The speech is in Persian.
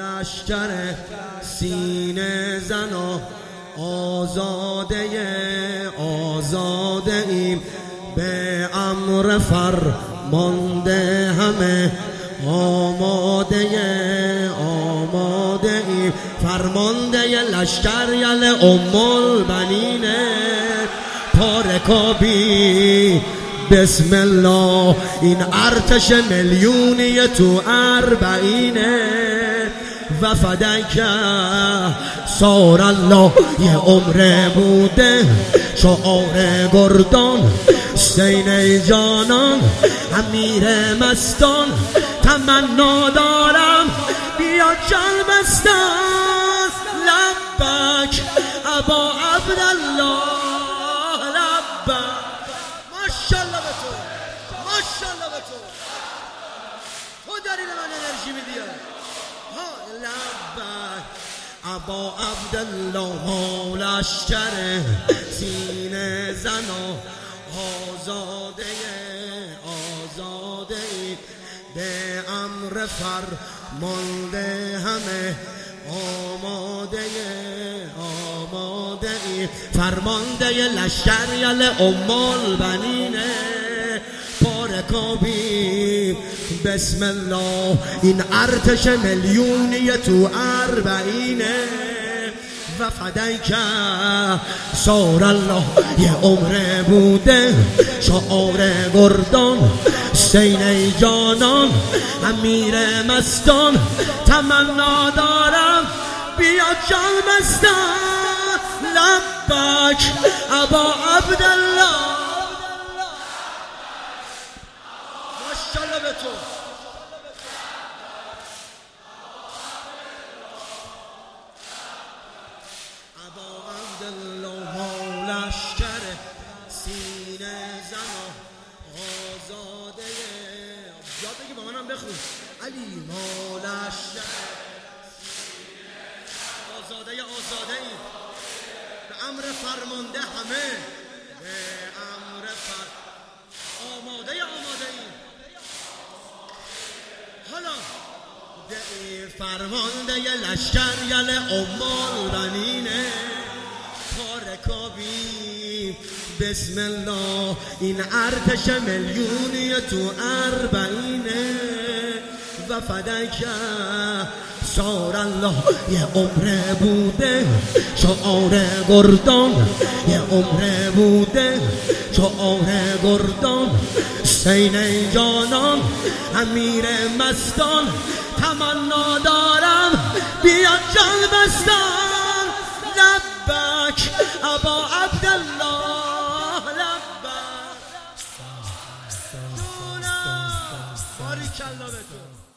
لشکر سینه زنا آزاده ایم، به امر فرمانده همه آماده ایم. فرمانده لشکر یل ام البنین پارکابی بسم الله، این ارتش میلیونی تو اربعینه و فدک سار الله. یه عمره بوده شعار گردان سینه جانان، امیر مستان تمنا دارم بیا جلبستان. لبک ابا عبدالله لبک. ماشاءالله به تو، ماشاءالله به تو، تو داری به من انرژی میدی. لبک ابا عبدالله ما لشکر سینه زنا آزاده ای، به امر فرمانده همه آماده ای. فرمانده لشکر یل ام البنین پارکابی بسم الله، این ارتش میلیونی تو اربعینه و فدیک سار الله. یه عمره بوده شعار گردان سینه جانان، امیر مستان تمنا دارم بیا جلبستان. لبک ابا عبدالله. ماشاءالله به تو. ابا عبدالله ما لشکر سینه زنا آزاده. یاد بگی با منم بخون. علی ما لشکر آزاده ای، به امر فرمانده همه، به امر آماده ای. حالا فرمانده لشکر یل ام البنین پارکابی بسم الله، این ارتش میلیونی تو اربعینه و فدک سار الله. یه عمره بوده شعار گردان، یه عمره بوده شعار گردان سینه جانان، امیر مستان تمنا دارم بیا جلبستان. لبک ابا عبدالله لبک. باریکالله به تو.